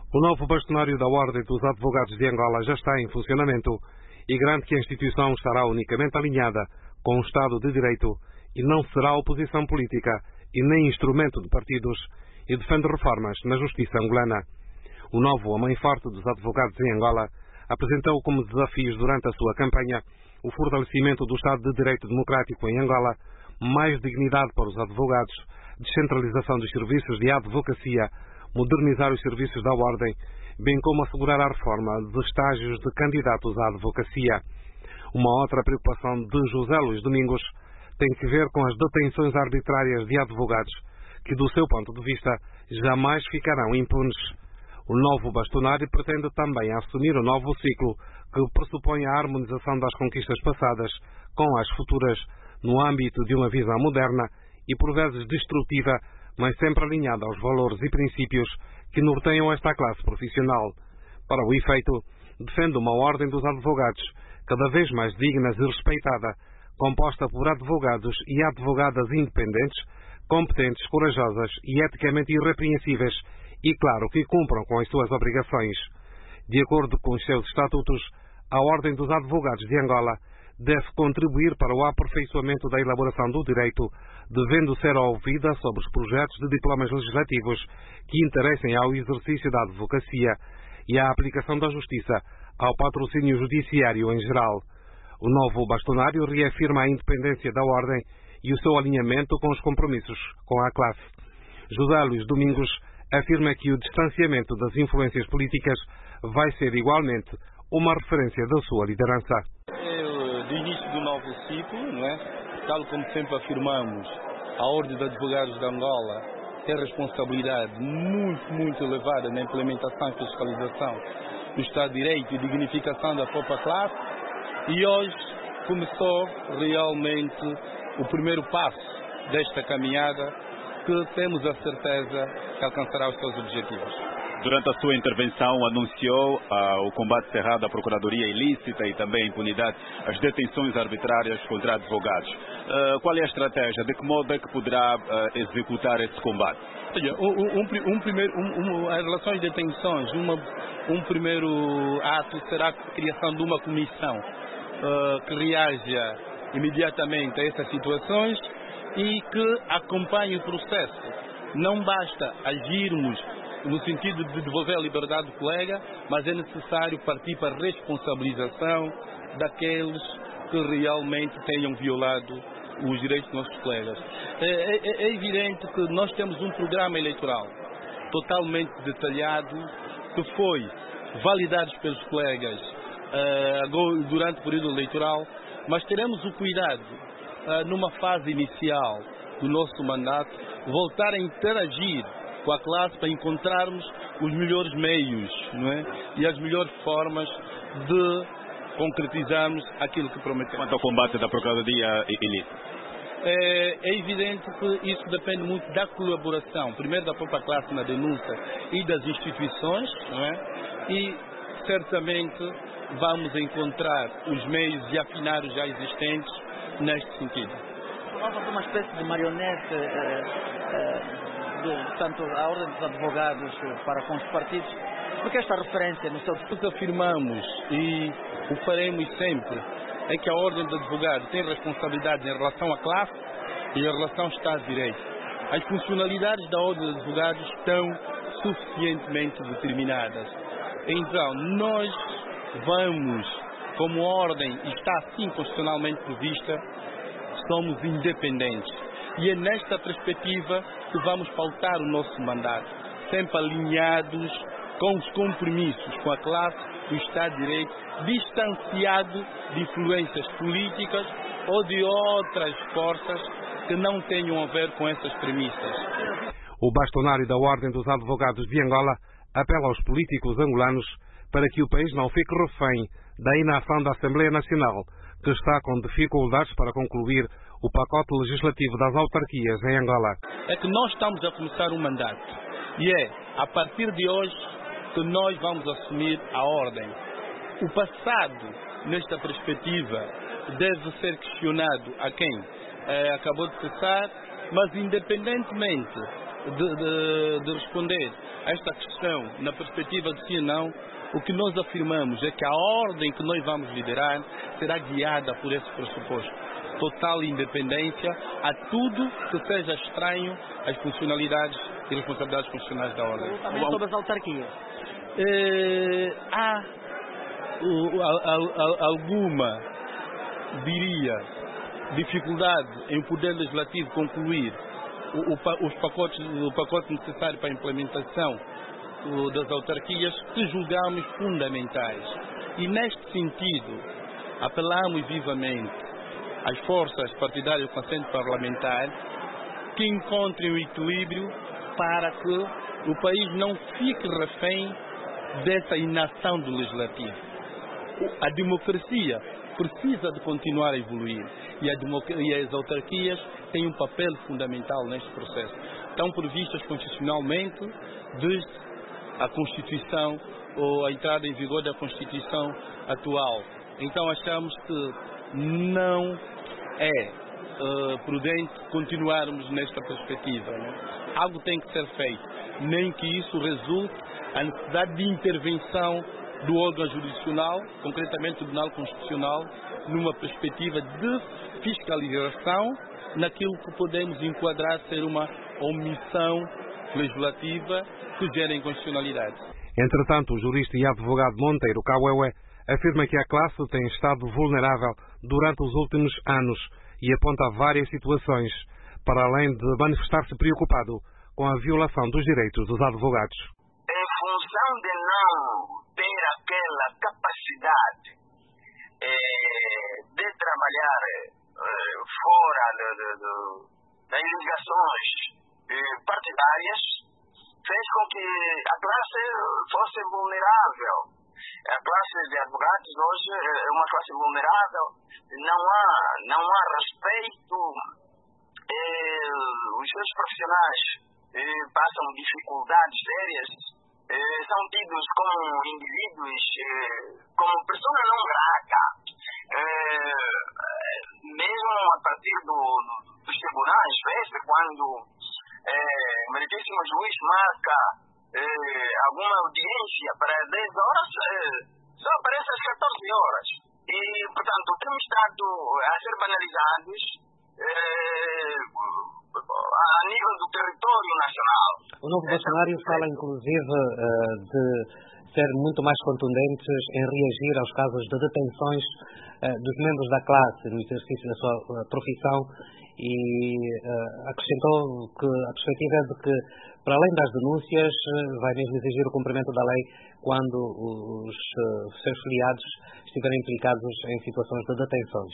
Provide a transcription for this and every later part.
O novo bastonário da Ordem dos Advogados de Angola já está em funcionamento e garante que a instituição estará unicamente alinhada com o Estado de Direito e não será oposição política e nem instrumento de partidos, e defende reformas na justiça angolana. O novo Homem Forte dos Advogados em Angola apresentou como desafios durante a sua campanha o fortalecimento do Estado de Direito democrático em Angola, mais dignidade para os advogados, descentralização dos serviços de advocacia, modernizar os serviços da Ordem, bem como assegurar a reforma de estágios de candidatos à advocacia. Uma outra preocupação de José Luís Domingos tem que ver com as detenções arbitrárias de advogados, que, do seu ponto de vista, jamais ficarão impunes. O novo bastonário pretende também assumir o novo ciclo, que pressupõe a harmonização das conquistas passadas com as futuras, no âmbito de uma visão moderna e, por vezes, destrutiva, mas sempre alinhada aos valores e princípios que norteiam esta classe profissional. Para o efeito, defende uma ordem dos advogados cada vez mais digna e respeitada, composta por advogados e advogadas independentes, competentes, corajosas e eticamente irrepreensíveis e, claro, que cumpram com as suas obrigações. De acordo com os seus estatutos, a Ordem dos Advogados de Angola deve contribuir para o aperfeiçoamento da elaboração do direito, devendo ser ouvida sobre os projetos de diplomas legislativos que interessem ao exercício da advocacia e à aplicação da justiça ao patrocínio judiciário em geral. O novo bastonário reafirma a independência da Ordem e o seu alinhamento com os compromissos com a classe. José Luís Domingos afirma que o distanciamento das influências políticas vai ser igualmente uma referência da sua liderança. Do início do novo ciclo, não é? Tal como sempre afirmamos, a Ordem dos Advogados de Angola tem responsabilidade muito elevada na implementação e fiscalização do Estado de Direito e dignificação da própria classe, e hoje começou realmente o primeiro passo desta caminhada, que temos a certeza que alcançará os seus objetivos. Durante a sua intervenção, anunciou o combate cerrado à procuradoria ilícita e também a impunidade, as detenções arbitrárias contra advogados. Qual é a estratégia? De que modo é que poderá executar esse combate? Olha, em relação às detenções, um primeiro ato será a criação de uma comissão que reaja imediatamente a essas situações e que acompanhe o processo. Não basta agirmos no sentido de devolver a liberdade do colega, mas é necessário partir para a responsabilização daqueles que realmente tenham violado os direitos dos nossos colegas. É evidente que nós temos um programa eleitoral totalmente detalhado, que foi validado pelos colegas durante o período eleitoral, mas teremos o cuidado, numa fase inicial do nosso mandato, voltar a interagir com a classe para encontrarmos os melhores meios, não é? E as melhores formas de concretizarmos aquilo que prometemos. Quanto ao combate da procuradoria ilícita? É evidente que isso depende muito da colaboração, primeiro da própria classe na denúncia e das instituições, não é? E certamente vamos encontrar os meios de afinar os já existentes neste sentido. Nós somos uma espécie de marionete tanto a Ordem dos Advogados para com os partidos, porque esta referência no seu... O que afirmamos e o faremos sempre é que a Ordem dos Advogados tem responsabilidade em relação à classe e em relação ao Estado de Direito. As funcionalidades da Ordem dos Advogados estão suficientemente determinadas. Então, nós vamos, como ordem está assim constitucionalmente prevista, somos independentes. E é nesta perspectiva que vamos pautar o nosso mandato, sempre alinhados com os compromissos com a classe, o Estado de Direito, distanciado de influências políticas ou de outras forças que não tenham a ver com essas premissas. O bastonário da Ordem dos Advogados de Angola apela aos políticos angolanos para que o país não fique refém da inação da Assembleia Nacional, que está com dificuldades para concluir o pacote legislativo das autarquias em Angola. É que nós estamos a começar um mandato e é a partir de hoje que nós vamos assumir a ordem. O passado, nesta perspectiva, deve ser questionado a quem acabou de cessar, mas independentemente de responder a esta questão na perspectiva de sim e não, o que nós afirmamos é que a ordem que nós vamos liderar será guiada por esse pressuposto. Total independência a tudo que seja estranho às funcionalidades e responsabilidades constitucionais da ordem. Também sobre as autarquias. Há alguma, diria, dificuldade em o Poder Legislativo concluir o pacote necessário para a implementação das autarquias que julgamos fundamentais. E neste sentido, apelamos vivamente às forças partidárias do Conselho Parlamentar que encontrem o equilíbrio para que o país não fique refém dessa inação do Legislativo. A democracia precisa de continuar a evoluir e as autarquias têm um papel fundamental neste processo. Estão previstas constitucionalmente desde a Constituição ou a entrada em vigor da Constituição atual. Então achamos que não é prudente continuarmos nesta perspectiva, né? Algo tem que ser feito, nem que isso resulte a necessidade de intervenção do órgão jurisdicional, concretamente o Tribunal Constitucional, numa perspectiva de fiscalização naquilo que podemos enquadrar ser uma omissão legislativa que gera inconstitucionalidade. Entretanto, o jurista e advogado Monteiro Kawéué afirma que a classe tem estado vulnerável durante os últimos anos e aponta várias situações, para além de manifestar-se preocupado com a violação dos direitos dos advogados. Em função de não ter aquela capacidade de trabalhar fora das ligações partidárias, fez com que a classe fosse vulnerável. A classe de advogados hoje é uma classe vulnerável, não há respeito, os seus profissionais passam dificuldades sérias, são tidos como indivíduos, como pessoa não grata, mesmo a partir dos tribunais, vê-se quando meritíssimo juiz marca alguma audiência para 10 horas, só aparece às 14 horas. E, portanto, temos estado a ser banalizados a nível do território nacional. O novo Bolsonaro fala, inclusive, de ser muito mais contundentes em reagir aos casos de detenções dos membros da classe no exercício da sua profissão e acrescentou que a perspectiva é de que, para além das denúncias, vai mesmo exigir o cumprimento da lei quando os seus filiados estiverem implicados em situações de detenções.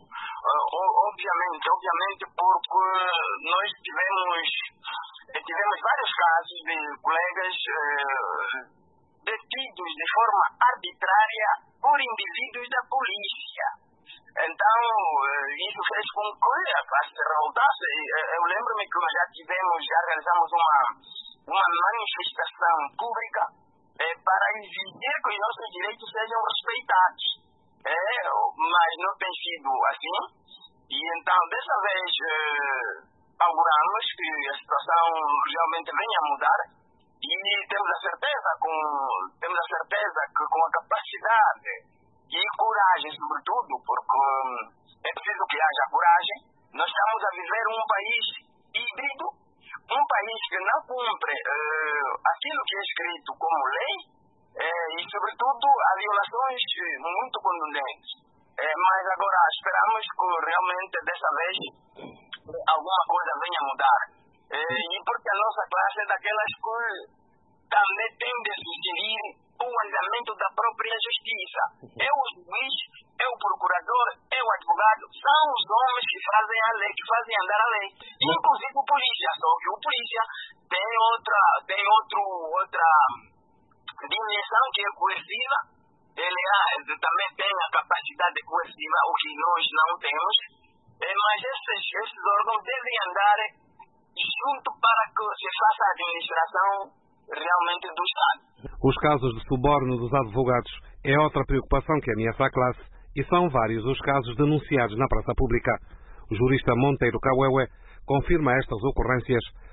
Obviamente, porque nós tivemos vários casos de colegas detidos de forma arbitrária por indivíduos da polícia. Então, isso fez com que a classe se revoltasse. Eu lembro-me que nós já realizamos uma manifestação pública para exigir que os nossos direitos sejam respeitados. Mas não tem sido assim. E então, dessa vez, auguramos que a situação realmente venha a mudar. E temos a certeza que com a capacidade e coragem, sobretudo, porque é preciso que haja coragem, nós estamos a viver um país híbrido, um país que não cumpre aquilo que é escrito como lei e, sobretudo, há violações muito contundentes. Mas agora esperamos que realmente dessa vez alguma coisa venha a mudar. E porque a nossa classe é daquelas que também tem de sugerir o andamento da própria justiça. É o juiz, é o procurador, é o advogado, são os homens que fazem a lei, que fazem andar a lei. Inclusive o polícia, só que o polícia tem outra dimensão que é coerciva. Ele também tem a capacidade coerciva, o que nós não temos. Mas esses órgãos devem andar junto para que se faça a administração realmente do Estado. Os casos de suborno dos advogados é outra preocupação que ameaça a classe e são vários os casos denunciados na praça pública. O jurista Monteiro Kawéué confirma estas ocorrências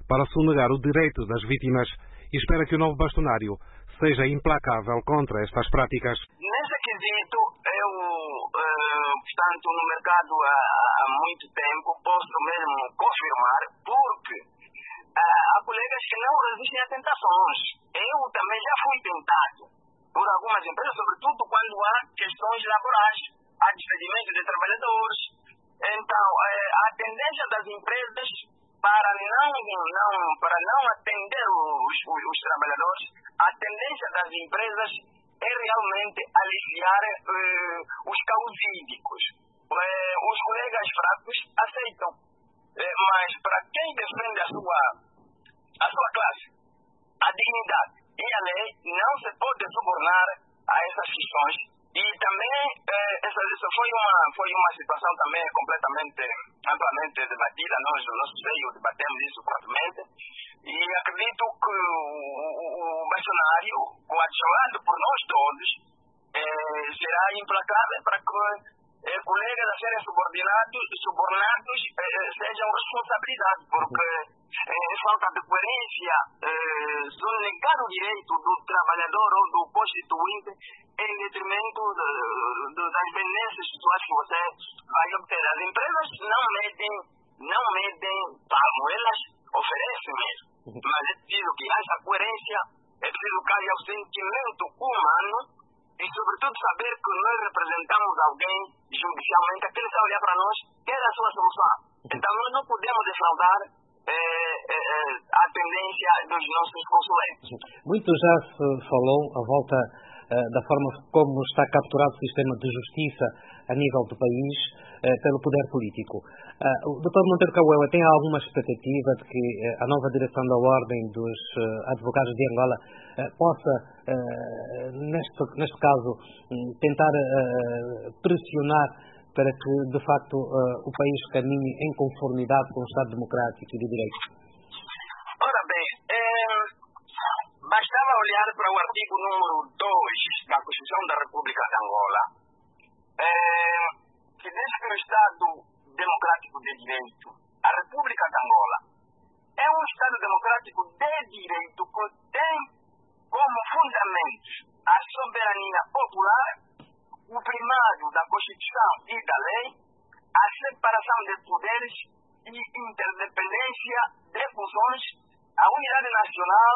para sonegar o direito das vítimas e espera que o novo bastonário seja implacável contra estas práticas. Nesse quesito, eu, portanto, no mercado há muito tempo, posso mesmo confirmar, porque há colegas que não resistem a tentações. Eu também já fui tentado por algumas empresas, sobretudo quando há questões laborais, há despedimento de trabalhadores. Então, a tendência das empresas para não atender os trabalhadores, a tendência das empresas é realmente aliviar os causídicos. Os colegas fracos aceitam, mas para quem defende a sua classe, a dignidade e a lei, não se pode subornar a essas questões. E também essa foi uma situação também amplamente debatida. Nós no nosso seio debatemos isso fortemente. E acredito que o bastonário, coadjuvado por nós todos, será implacável para que colegas a serem subornados sejam responsabilizados, porque falta de coerência, sonegar o direito do trabalhador ou do constituinte em detrimento das benesses pessoais que você vai obter. As empresas não medem palmo, elas oferecem mesmo, mas é preciso que haja coerência, é preciso que haja o sentimento humano e, sobretudo, saber que nós representamos alguém judicialmente, aquele que vai olhar para nós, quer a sua solução. Então, nós não podemos defraudar a tendência dos nossos consulentes. Muito já se falou à volta da forma como está capturado o sistema de justiça a nível do país pelo poder político. O Dr. Monteiro Cauela tem alguma expectativa de que a nova direção da Ordem dos Advogados de Angola possa, neste caso, tentar pressionar para que, de facto, o país caminhe em conformidade com o Estado Democrático e de Direito? Ora bem, bastava olhar para o artigo número 2 da Constituição da República de Angola, que diz que o Estado Democrático de Direito, a República de Angola, é um Estado Democrático de Direito que tem como fundamentos a soberania popular, o primário da Constituição e da lei, a separação de poderes e interdependência de funções, a unidade nacional,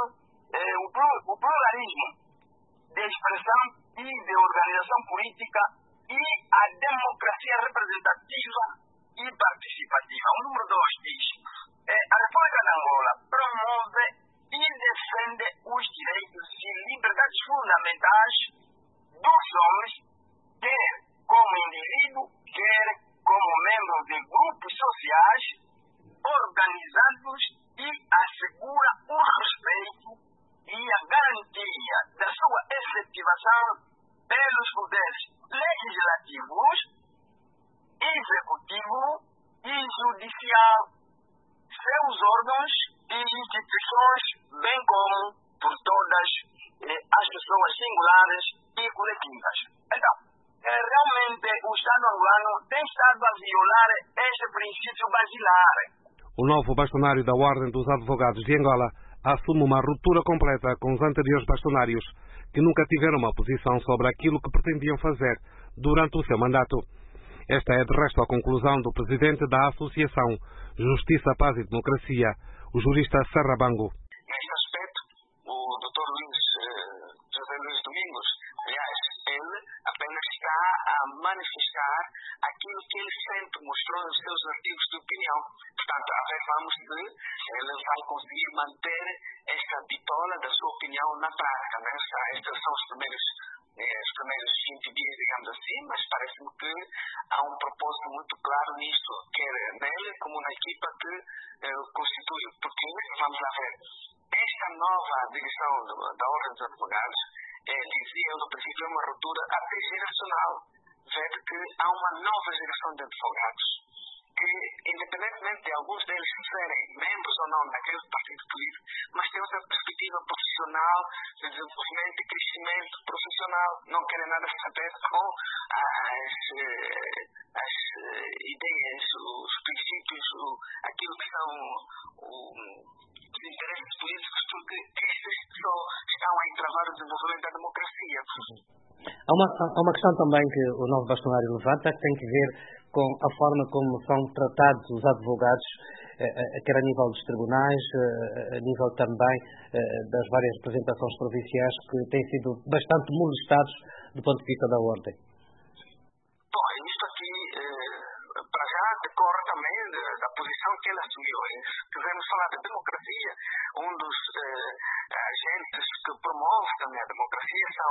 o pluralismo de expressão e de organização política e a democracia representativa e participativa. O número 2 diz: a República de Angola promove e defende os direitos e liberdades fundamentais dos homens, quer como indivíduo, quer como membro de grupos sociais organizados, e assegura o respeito e a garantia da sua efetivação pelos poderes legislativos, executivo e judicial, seus órgãos e instituições, bem como por todas as pessoas singulares e coletivas. Então, realmente o Estado angolano tem estado a violar este princípio basilar. O novo bastonário da Ordem dos Advogados de Angola assume uma ruptura completa com os anteriores bastonários, que nunca tiveram uma posição sobre aquilo que pretendiam fazer durante o seu mandato. Esta é, de resto, a conclusão do presidente da Associação Justiça, Paz e Democracia, o jurista Serra Bango. Neste aspecto, o Dr. José Luís Domingos, aliás, ele apenas está a manifestar aquilo que ele sempre mostrou nos seus artigos de opinião. Portanto, vamos que ele vai conseguir manter esta bitola da sua opinião na prática. Né? Estes são os primeiros 20 dias, digamos assim, mas parece-me que há um propósito muito claro nisto, quer nele como na equipa que constitui. Porque, vamos lá ver, esta nova direção da Ordem dos Advogados, dizia eu no princípio, é uma ruptura até geracional. Vede que há uma nova geração de advogados que, independentemente de alguns deles serem membros ou não daquele partido político, mas têm outra perspectiva profissional, de desenvolvimento e crescimento profissional, não querem nada saber com as ideias, os princípios, aquilo que são interesses políticos, porque estes só estão a entravar o desenvolvimento da democracia. Há uma questão também que o novo bastonário levanta, que tem que ver com a forma como são tratados os advogados, quer a nível dos tribunais, a nível também das várias representações provinciais, que têm sido bastante molestados do ponto de vista da ordem. Bom, isto aqui, para já, decorre também da posição que ele assumiu. Se quisermos falar de democracia, um dos agentes que promove também a democracia são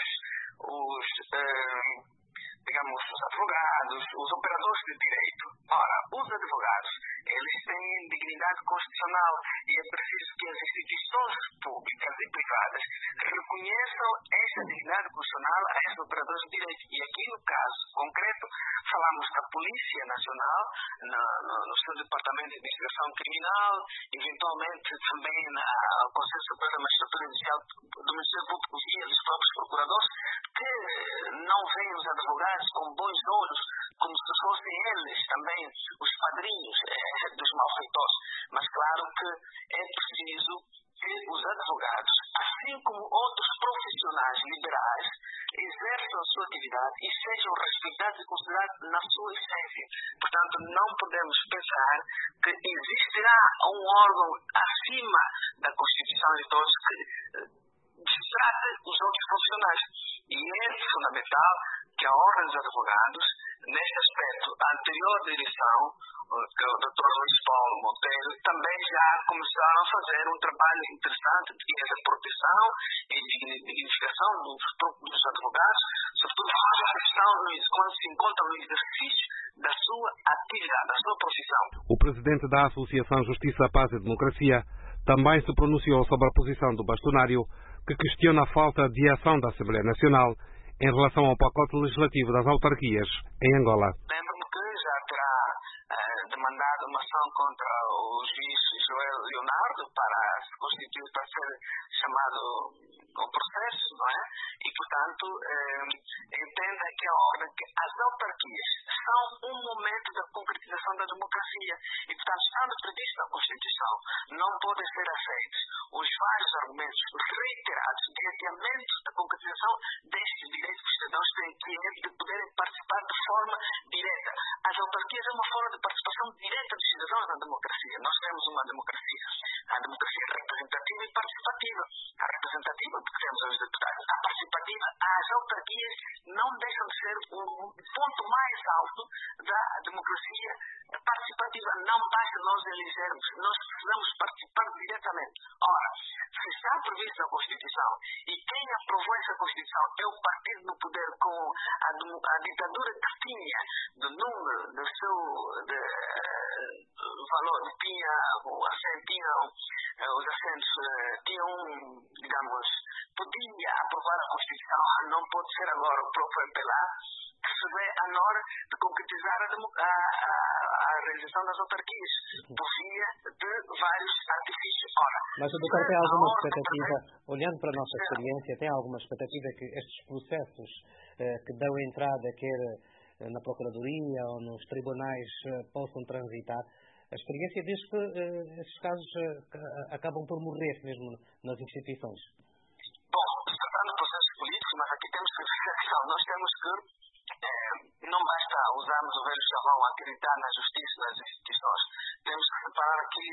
os advogados, os operadores de direito. Ora, os advogados, eles têm dignidade constitucional e é preciso que as instituições públicas e privadas reconheçam essa dignidade constitucional a esses operadores de direito. E aqui, no caso concreto, falamos da Polícia Nacional, no seu Departamento de Investigação Criminal, eventualmente também no Conselho Superior da Magistratura Judicial do Ministério Público e dos próprios procuradores, que não veem os advogados com bons olhos, como se fossem eles também os padrinhos dos malfeitores. Mas claro que é preciso que os advogados, assim como outros profissionais liberais, exerçam a sua atividade e sejam respeitados e considerados na sua essência. Portanto, não podemos pensar que existirá um órgão acima da Constituição de todos que distrate os outros profissionais. E é fundamental que a Ordem dos Advogados, neste aspecto, a anterior direção, que é o Dr. Luís Paulo Monteiro, também já começaram a fazer um trabalho interessante de proteção e dignificação dos advogados, sobretudo quando se encontram no exercício da sua atividade, da sua profissão. O presidente da Associação Justiça, Paz e Democracia também se pronunciou sobre a posição do bastonário, que questiona a falta de ação da Assembleia Nacional em relação ao pacote legislativo das autarquias em Angola. Lembro-me que já terá demandado uma ação contra o juiz Joel Leonardo para se constituir, para ser chamado ao processo, não é? E, portanto, entenda que a ordem, que as autarquias são um momento da concretização da democracia e, portanto, estando previsto na Constituição, não podem ser aceitos os vários argumentos reiterados de adiamento da concretização destes direitos que os cidadãos têm, que é de poderem participar de forma direta. As autarquias é uma forma de participação direta dos cidadãos na democracia. Nós temos uma democracia, a democracia representativa e participativa. A representativa, porque temos os deputados. A participativa, as autarquias não deixam de ser o ponto mais alto da democracia participativa. Não basta nós elegermos, nós precisamos participar diretamente. Ora, se está previsto na Constituição e quem aprovou essa Constituição é o partido no poder com a ditadura que tinha do número do seu valor, tinha os assentos, podia aprovar a Constituição, não pode ser agora o próprio MPLA que se vê a hora de concretizar a realização das autarquias por via de vários artifícios. Ora, mas o doutor tem alguma expectativa, olhando para a nossa experiência, tem alguma expectativa que estes processos que dão entrada, quer na Procuradoria ou nos tribunais, possam transitar? A experiência diz que esses casos acabam por morrer mesmo nas instituições. Bom, tratando de processos políticos, mas aqui temos que ver a questão. Nós temos que, não basta usarmos o velho chavão, acreditar na justiça, nas instituições. Temos que separar aqui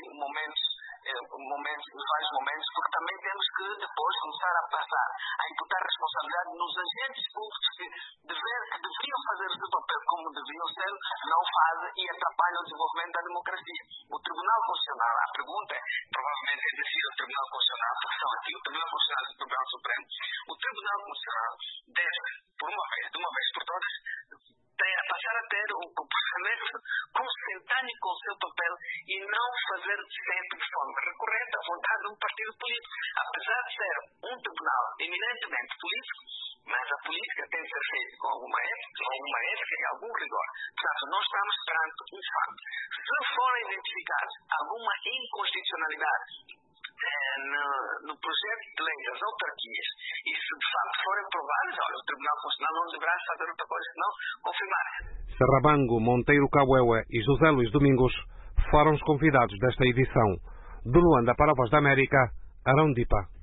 vários momentos, porque também temos que depois começar a passar a imputar responsabilidade nos agentes públicos que deveriam fazer o seu papel como deveriam ser, não fazem e atrapalham o desenvolvimento da democracia. O Tribunal Constitucional, a pergunta é, provavelmente é decidir o Tribunal Constitucional, porque são aqui o Tribunal Constitucional e o Tribunal Supremo. O Tribunal Constitucional deve, de uma vez por todas, passar a ter um comportamento consentâneo com o seu papel e não fazer sempre de forma recorrente à vontade de um partido político. Apesar de ser um tribunal eminentemente político, mas a política tem que ser feita com alguma ética e algum rigor. Portanto, nós estamos perante um fato. Se forem identificados alguma inconstitucionalidade no projeto de lei das autarquias e se de facto forem provadas, o Tribunal Constitucional não deverá fazer outra coisa senão confirmar. Serrabango, Monteiro Cauewa e José Luís Domingos foram os convidados desta edição. De Luanda para a Voz da América, Arão Dipa.